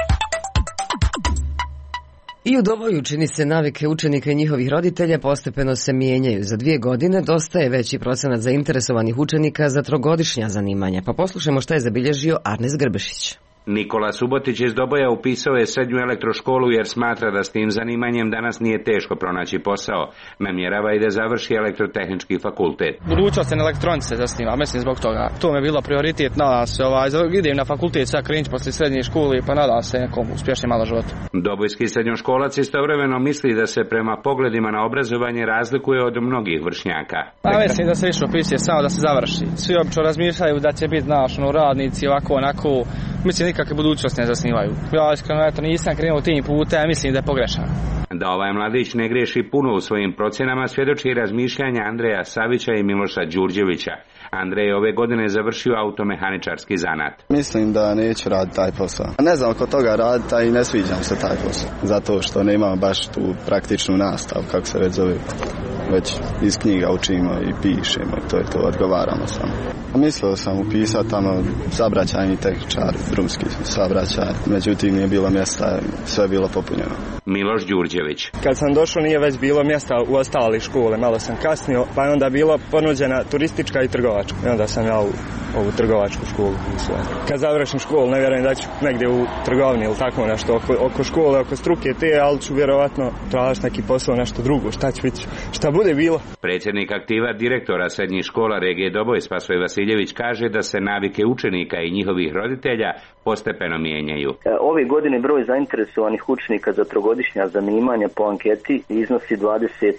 I u Doboju čini se navike učenika i njihovih roditelja postepeno se mijenjaju. Za 2 godine dosta je veći procenat zainteresovanih učenika za trogodišnja zanimanja. Pa poslušajmo šta je zabilježio Arnes Grbešić. Nikola Subotić iz Doboja upisao je srednju elektroškolu jer smatra da s tim zanimanjem danas nije teško pronaći posao. Namjerava i da završi elektrotehnički fakultet. Budućnost je na elektronice zasniva, mislim zbog toga. To mi je bilo prioritet, nadam se, idem na fakultet, sad krenut poslije srednje škole, pa nadam se nekom uspješnijem malo životu. Dobojski srednjoškolac istovremeno misli da se prema pogledima na obrazovanje razlikuje od mnogih vršnjaka. Pa mislim da se više upisuje samo da se završi. Svi obično razmišljaju da će biti radnici ovako, onako. Mislim, nikakve budućnosti ne zasnivaju. Ja iskreno nisam krenuo tim putem, a mislim da je pogrešan. Da ovaj mladić ne griješi puno u svojim procjenama svjedoči razmišljanja Andreja Savića i Miloša Đurđevića. Andrej je ove godine završio automehaničarski zanat. Mislim da neću raditi taj posao. Ne znam oko toga raditi, a i ne sviđam se taj posao. Zato što nemam baš tu praktičnu nastavu, kako se već zove. već iz knjiga učimo i pišemo i to odgovaramo samo. Mislio sam upisati tamo saobraćajni tehničar, drumski saobraćaj, međutim nije bilo mjesta, sve je bilo popunjeno. Miloš Đurđević. Kad sam došao nije već bilo mjesta u ostali škole, malo sam kasnio, pa je onda bilo ponuđena turistička i trgovačka. I onda sam ja ovu trgovačku školu upisao. Kad završim školu, ne vjerujem da ću negdje u trgovini ili tako nešto oko škole, oko struke te, ali ću vjerovatno tražiti neki posao, nešto drugo, šta će biti, šta bude bilo. Predsjednik aktiva direktora srednjih škola regije Doboj Spasoje Vasiljević kaže da se navike učenika i njihovih roditelja postepeno mijenjaju. Ove godine broj zainteresovanih učenika za trogodišnja zanimanja po anketi iznosi 26%.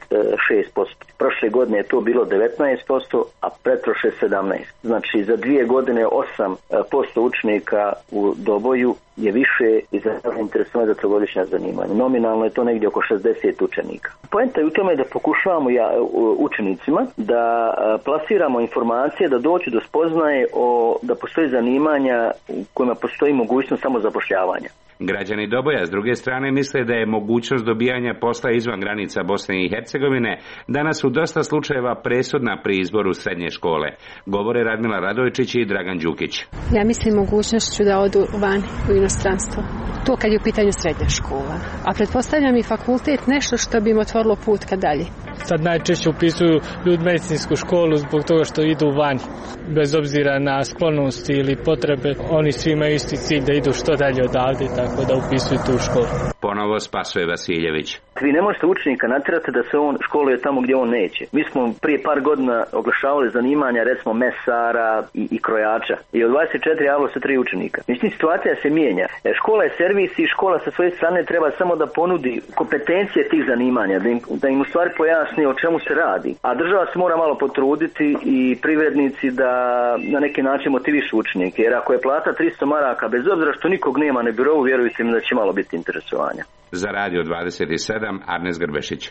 Prošle godine je to bilo 19%, a pretprošle 17%. Znači za 2 godine 8% učenika u Doboju je više zainteresovano za trogodišnja zanimanja. Nominalno je to negdje oko 60 učenika. Poenta je u tome da pokušavamo učenicima da plasiramo informacije, da dođu do spoznaje da postoji zanimanja u kojima postoji mogućnost samozapošljavanja. Građani Doboja s druge strane misle da je mogućnost dobijanja posla izvan granica Bosne i Hercegovine danas u dosta slučajeva presudna pri izboru srednje škole. Govore Radmila Radojčić i Dragan Đukić. Ja mislim mogućnošću da odu vani u inostranstvo. To kad je u pitanju srednja škola. A pretpostavljam i fakultet nešto što bi im otvorilo put ka dalje. Sad najčešće upisuju ljudi medicinsku školu zbog toga što idu vani. Bez obzira na sklonosti ili potrebe, oni svi imaju isti cilj da idu što dalje odavde, tako da upisuju tu školu. Ponovo Spasoje Vasiljević. Vi ne možete učenika natjerati da se on školuje tamo gdje on neće. Mi smo prije par godina oglašavali zanimanja, recimo mesara i krojača. I od 24 javilo se 3 učenika. Mislim, situacija se mijenja. Škola je servis i škola sa svoje strane treba samo da ponudi kompetencije tih zanimanja, da im u stvari pojasni o čemu se radi. A država se mora malo potruditi i privrednici da na neki način motivišu učenike. Jer ako je plata 300 maraka, bez obzira što nikog nema na birovu, vjerujte mi da će malo biti interesovanja. Za Radio 27, Arnes Grbešić.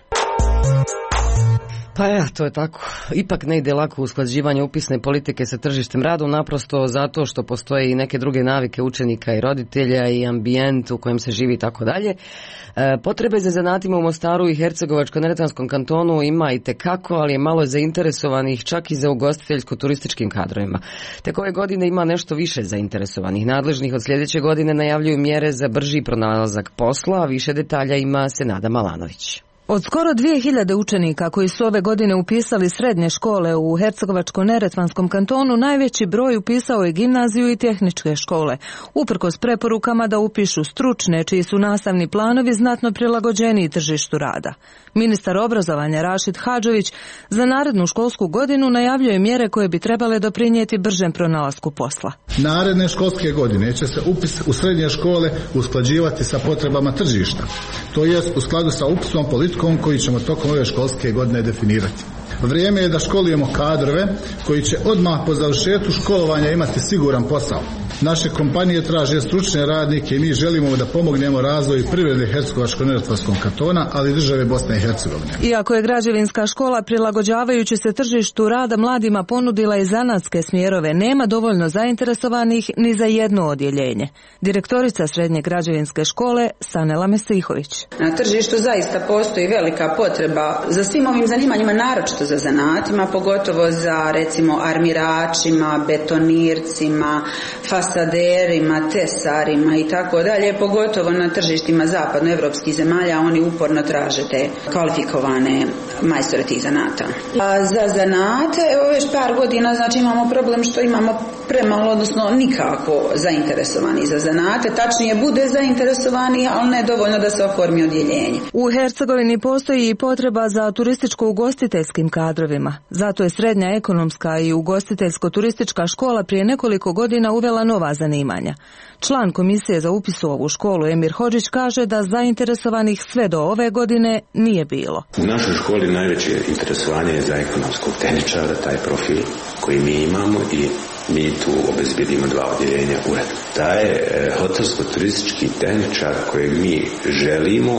Pa ja, to je tako. Ipak ne ide lako usklađivanje upisne politike sa tržištem rada, naprosto zato što postoje i neke druge navike učenika i roditelja i ambijent u kojem se živi i tako dalje. Potrebe za zanatima u Mostaru i Hercegovačko-neretvanskom kantonu ima i tekako, ali je malo zainteresovanih čak i za ugostiteljsko-turističkim kadrovima. Tek ove godine ima nešto više zainteresovanih. Nadležnih od sljedeće godine najavljuju mjere za brži pronalazak posla, a više detalja ima Senada Malanović. Od skoro 2000 učenika koji su ove godine upisali srednje škole u Hercegovačko-neretvanskom kantonu, najveći broj upisao je gimnaziju i tehničke škole, uprkos preporukama da upišu stručne, čiji su nastavni planovi znatno prilagođeniji tržištu rada. Ministar obrazovanja Rašid Hadžović za narednu školsku godinu najavljuje mjere koje bi trebale doprinijeti bržem pronalasku posla. Naredne školske godine će se upis u srednje škole usklađivati sa potrebama tržišta, to jest u skladu sa upisnom politikom koji ćemo tokom ove školske godine definirati. Vrijeme je da školujemo kadrove koji će odmah po završetku školovanja imati siguran posao. Naše kompanije traže stručne radnike i mi želimo da pomognemo razvoju privrede Hercegovačko-neretvanskom kantona, ali i države Bosne i Hercegovine. Iako je građevinska škola prilagođavajući se tržištu rada mladima ponudila i zanatske smjerove, nema dovoljno zainteresovanih ni za jedno odjeljenje. Direktorica srednje građevinske škole Sanela Mesihović. Na tržištu zaista postoji velika potreba za svim ovim zanimanjima, naročito za zanatima, pogotovo za recimo armiračima, betonircima, fasaderima, tesarima i tako dalje, pogotovo na tržištima zapadnoevropskih zemalja, oni uporno traže te kvalifikovane majstore tih zanata. A za zanate, evo već par godina, znači imamo problem što imamo premalo, odnosno nikako zainteresovani za zanate, tačnije bude zainteresovani, ali ne dovoljno da se oformi odjeljenje. U Hercegovini postoji i potreba za turističko-ugostiteljskim kadrovima. Zato je srednja ekonomska i ugostiteljsko-turistička škola prije nekoliko godina uvela nova zanimanja. Član komisije za upis u ovu školu Emir Hodžić kaže da zainteresovanih sve do ove godine nije bilo. U našoj školi najveće interesovanje je za ekonomskog tehničara, taj profil koji mi imamo i mi tu obezbjedimo 2 odjeljenja ureda. Taj hotelsko-turistički tehničar kojeg mi želimo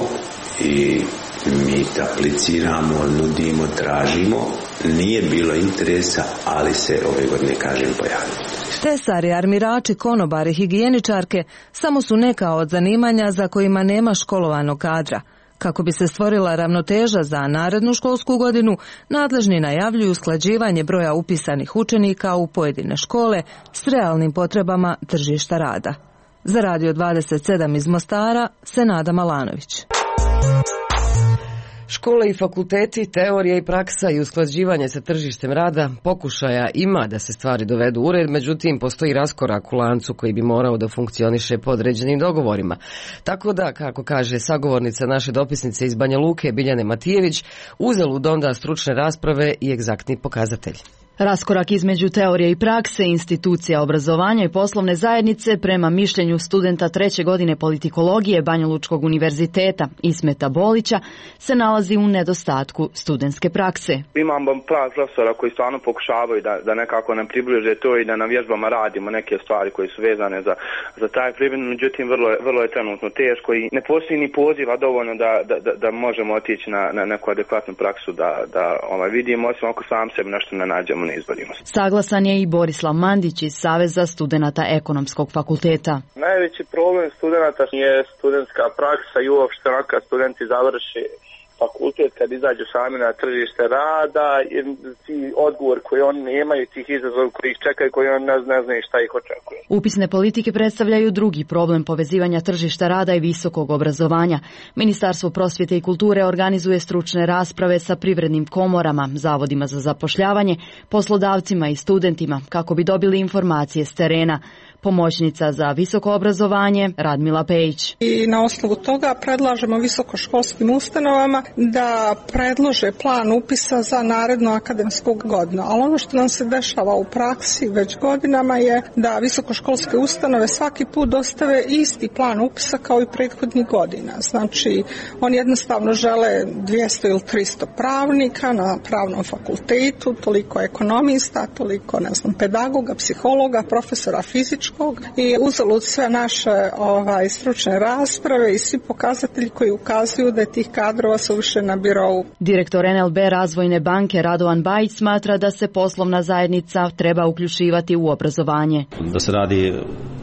i mi apliciramo, nudimo, tražimo, nije bilo interesa, ali se ove godine, kažem, pojavilo. Tesari, armirači, konobari, higijeničarke samo su neka od zanimanja za kojima nema školovanog kadra. Kako bi se stvorila ravnoteža za narednu školsku godinu, nadležni najavljuju usklađivanje broja upisanih učenika u pojedine škole s realnim potrebama tržišta rada. Za Radio 27 iz Mostara, Senada Malanović. Škole i fakulteti, teorija i praksa i usklađivanje sa tržištem rada pokušaja ima da se stvari dovedu u red, međutim postoji raskorak u lancu koji bi morao da funkcioniše po određenim dogovorima. Tako da, kako kaže sagovornica naše dopisnice iz Banja Luke, Biljane Matijević, uzalud onda stručne rasprave i egzaktni pokazatelj. Raskorak između teorije i prakse, institucija obrazovanja i poslovne zajednice prema mišljenju studenta 3. godine politikologije Banjalučkog univerziteta Ismeta Bolića se nalazi u nedostatku studentske prakse. Imamo par profesora koji stvarno pokušavaju da nekako nam približe to i da na vježbama radimo neke stvari koje su vezane za taj primjer, međutim vrlo je trenutno teško i ne postoji ni poziva dovoljno da možemo otići na neku adekvatnu praksu da vidimo, osim ako sam sebi nešto ne nađemo. Saglasan je i Borislav Mandić iz Saveza studenata Ekonomskog fakulteta. Najveći problem studenata je studentska praksa i uopšte kad studenti završe fakultet, kad izađu sami na tržište rada, ti odgovor koji oni nemaju, tih izazova koji ih čekaju, koji oni ne znaju šta ih očekuje. Upisne politike predstavljaju drugi problem povezivanja tržišta rada i visokog obrazovanja. Ministarstvo prosvjete i kulture organizuje stručne rasprave sa privrednim komorama, zavodima za zapošljavanje, poslodavcima i studentima kako bi dobili informacije s terena. Pomoćnica za visoko obrazovanje Radmila Pejić. I na osnovu toga predlažemo visokoškolskim ustanovama da predlože plan upisa za narednu akademsku godinu. Ali ono što nam se dešava u praksi već godinama je da visokoškolske ustanove svaki put dostave isti plan upisa kao i prethodnih godina. Znači, oni jednostavno žele 200 ili 300 pravnika na pravnom fakultetu, toliko ekonomista, toliko, pedagoga, psihologa, profesora fizičkog i uzalud sve naše stručne rasprave i svi pokazatelji koji ukazuju da je tih kadrova suviše na birovu. Direktor NLB Razvojne banke Radovan Bajić smatra da se poslovna zajednica treba uključivati u obrazovanje. Da se radi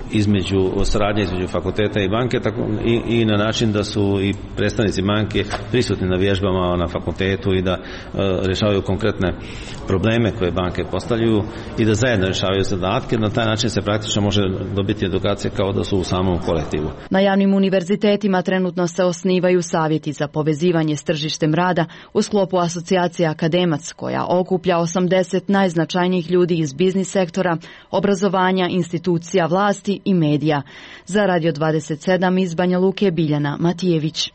saradnja između fakulteta i banke i na način da su i predstavnici banke prisutni na vježbama na fakultetu i da rješavaju konkretne probleme koje banke postavljaju i da zajedno rješavaju zadatke. Na taj način se praktično može dobiti edukacija kao da su u samom kolektivu. Na javnim univerzitetima trenutno se osnivaju savjeti za povezivanje s tržištem rada u sklopu asocijacije Akademac, koja okuplja 80 najznačajnijih ljudi iz biznis sektora, obrazovanja, institucija, vlasti i medija. Za Radio 27 iz Banja Luke, Biljana Matijević.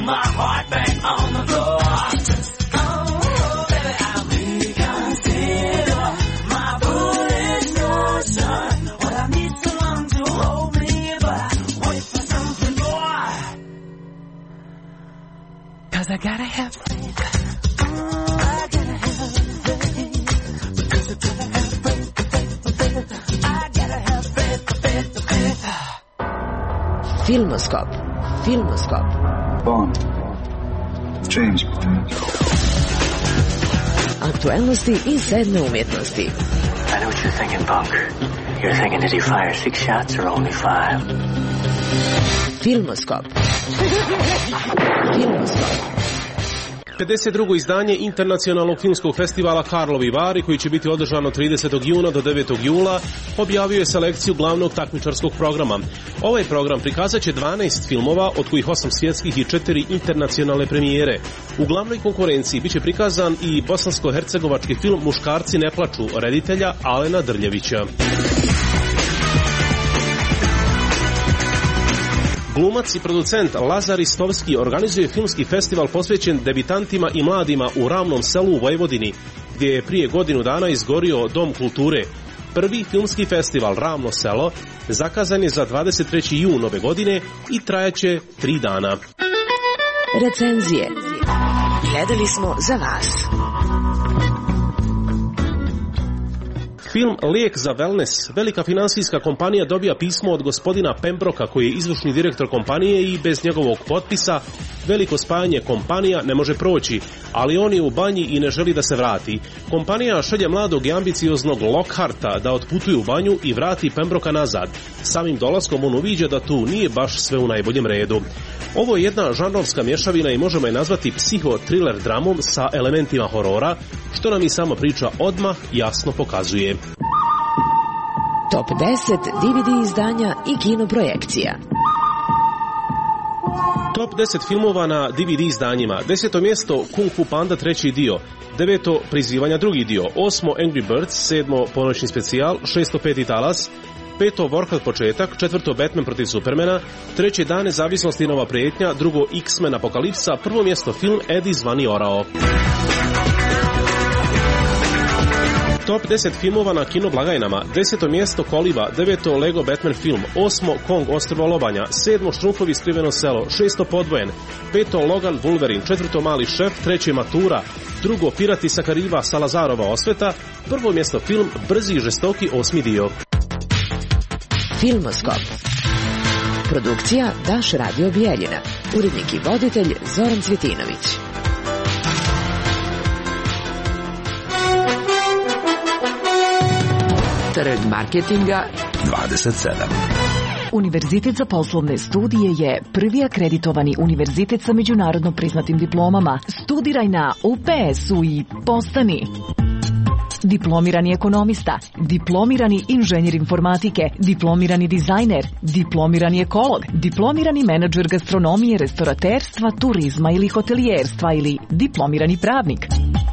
my heart back on the floor. Oh, baby, I'll reconsider my foolish notion. What I need someone to hold me, but I wait for something more. 'Cause I gotta have faith. I gotta have faith. Because I gotta have faith. I gotta have faith. Filmoskop. Bond. James Bond. Aktualnosti i sedme umjetnosti. I know what you're thinking, Bunk. You're thinking, did he fire 6 shots or only 5? Filmoskop. 52. izdanje Internacionalnog filmskog festivala Karlovi Vari, koji će biti održan od 30. juna do 9. jula, objavio je selekciju glavnog takmičarskog programa. Ovaj program prikazat će 12 filmova, od kojih 8 svjetskih i 4 internacionalne premijere. U glavnoj konkurenciji biće prikazan i bosansko-hercegovački film Muškarci ne plaču, reditelja Alena Drljevića. Glumac i producent Lazar Ristovski organizuje filmski festival posvećen debitantima i mladima u Ravnom selu u Vojvodini, gdje je prije godinu dana izgorio Dom kulture. Prvi filmski festival Ravno selo zakazan je za 23. jun ove godine i trajaće 3 dana. Recenzije. Gledali smo za vas. Film Lijek za wellness. Velika finansijska kompanija dobija pismo od gospodina Pembroka, koji je izvršni direktor kompanije, i bez njegovog potpisa veliko spajanje kompanija ne može proći, ali on je u banji i ne želi da se vrati. Kompanija šalje mladog i ambicioznog Lockharta da otputuje u banju i vrati Pembroka nazad. Samim dolaskom on uviđa da tu nije baš sve u najboljem redu. Ovo je jedna žanrovska mješavina i možemo je nazvati psiho-thriller dramom sa elementima horora, što nam i sama priča odmah jasno pokazuje. Top 10 DVD izdanja i kinoprojekcija. Top 10 filmova na DVD izdanjima. 10. mjesto Kung Fu Panda 3. dio. 9. Prizivanja 2. dio. 8. Angry Birds, 7. Ponoćni specijal, 6. Peti talas, 5. Warcraft početak, 4. Batman protiv Supermana, 3. Dan nezavisnosti i nova prijetnja, 2. X-Men Apokalipsa, 1. mjesto film Eddie zvani Orao. Top 10 filmova na kinoblagajnama. 10. mjesto Koliba, 9. Lego Batman film, 8. Kong ostrvo lobanja, 7. Štrumfovi skriveno selo, 6. Podvojen, 5. Logan Wolverine, 4. Mali šef, 3. Matura, 2. Pirati sa Kariba Salazarova osveta, 1. mjesto film Brzi i žestoki 8. dio. Filmoskop. Produkcija Daš Radio Bijeljina. Urednik i voditelj Zoran Cvjetinović. Trg marketinga 27. Univerzitet za poslovne studije je prvi akreditovani univerzitet sa međunarodno priznatim diplomama. Studiraj na UPS-u i postani diplomirani ekonomista, diplomirani inženjer informatike, diplomirani dizajner, diplomirani ekolog, diplomirani menadžer gastronomije, restoraterstva, turizma ili hotelijerstva ili diplomirani pravnik.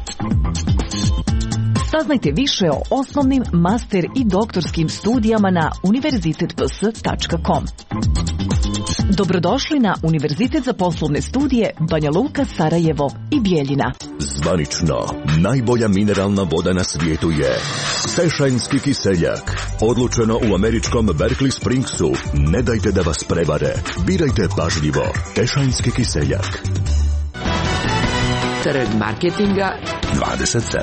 Saznajte više o osnovnim, master i doktorskim studijama na univerzitetps.com. Dobrodošli na Univerzitet za poslovne studije Banja Luka, Sarajevo i Bijeljina. Zvanično, najbolja mineralna voda na svijetu je Tešajnski kiseljak. Odlučeno u američkom Berkeley Springsu. Ne dajte da vas prevare. Birajte pažljivo. Tešajnski kiseljak. Trg marketinga 27.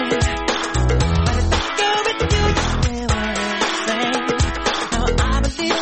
I believe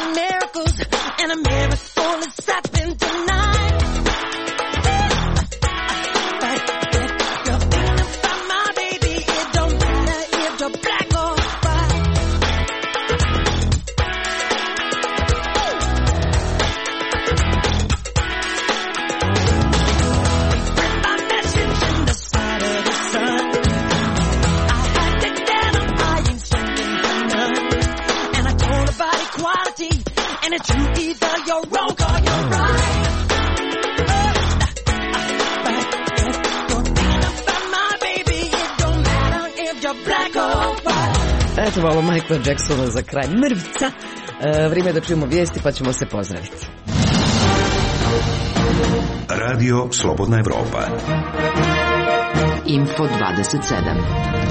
Eto malo Michaela Jacksona za kraj mrvica. Vrijeme je da čujemo vijesti pa ćemo se pozdraviti. Radio Slobodna Evropa. Info 27.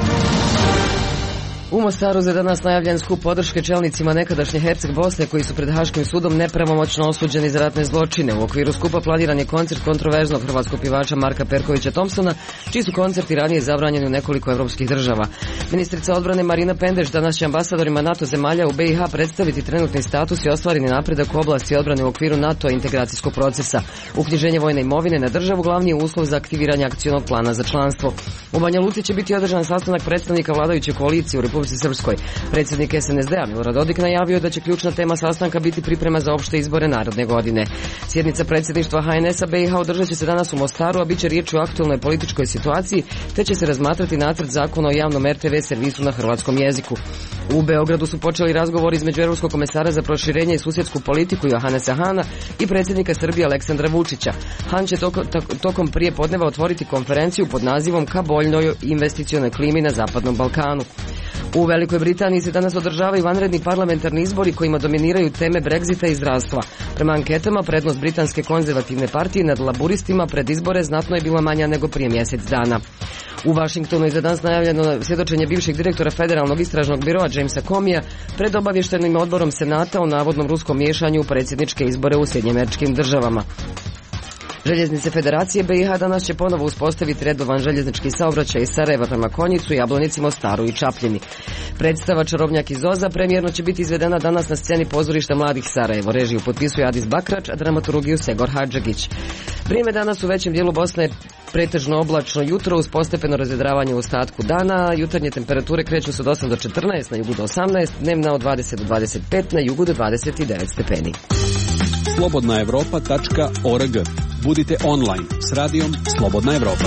U Mostaru za danas najavljen skup podrške čelnicima nekadašnje Herceg Bosne koji su pred Haškim sudom nepravomoćno osuđeni za ratne zločine. U okviru skupa planiran je koncert kontroverznog hrvatskog pjevača Marka Perkovića Thompsona, čiji su koncerti ranije zabranjeni u nekoliko evropskih država. Ministrica odbrane Marina Pendeš danas će ambasadorima NATO zemalja u BiH predstaviti trenutni status i ostvareni napredak u oblasti odbrane u okviru NATO integracijskog procesa. Uknjiženje vojne imovine na državu glavni je uslov za aktiviranje akcionog plana za članstvo. U Banja Luci će biti održan sastanak predstavnika vladajuće koalicije u Republici Srpskoj. Predsjednik SDP-a Milorad Dodik najavio da će ključna tema sastanka biti priprema za opšte izbore naredne godine. Sjednica predsjedništva HNS-a BiH održat će se danas u Mostaru, a bit će riječ o aktualnoj političkoj situaciji, te će se razmatrati nacrt zakona o javnom RTV servisu na hrvatskom jeziku. U Beogradu su počeli razgovori između Europskog komesara za proširenje i susjedsku politiku Johanesa Hana i predsjednika Srbije Aleksandra Vučića. Han će tokom prije podneva otvoriti konferenciju pod nazivom Ka boljnoj investicionoj klimi na Zapadnom Balkanu. U Velikoj Britaniji se danas održavaju vanredni parlamentarni izbori kojima dominiraju teme Brexita i zdravstva. Prema anketama, prednost britanske konzervativne partije nad laburistima pred izbore znatno je bila manja nego prije mjesec dana. U Vašingtonu je za danas najavljeno svjedočenje bivšeg direktora Federalnog istražnog biroa Jamesa Comeyja pred obavještajnim odborom Senata o navodnom ruskom miješanju u predsjedničke izbore u Sjedinjenim Američkim Državama. Željeznice Federacije BiH danas će ponovo uspostaviti redovan željeznički saobraćaj iz Sarajeva prema Konjicu, Jablanici, Mostaru i Čapljini. Predstava Čarobnjak iz Oza premijerno će biti izvedena danas na sceni pozorišta Mladih Sarajevo. Režiju potpisuje Adis Bakrač, a dramaturgiju Segor Hadžagić. Vrijeme danas u većem dijelu Bosne je pretežno oblačno jutro uz postepeno razvedravanje u ostatku dana. Jutarnje temperature kreću se od 8 do 14, na jugu do 18, dnevna od 20 do 25, na jugu do 29 stepeni. slobodnaevropa.org. Budite online s radijom Slobodna Evropa.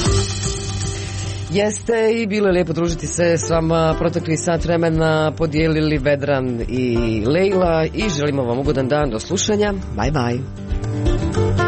Jeste i bilo je lijepo družiti se s vama protekli sat vremena, podijelili Vedran i Lejla i želimo vam ugodan dan, do slušanja, bye bye.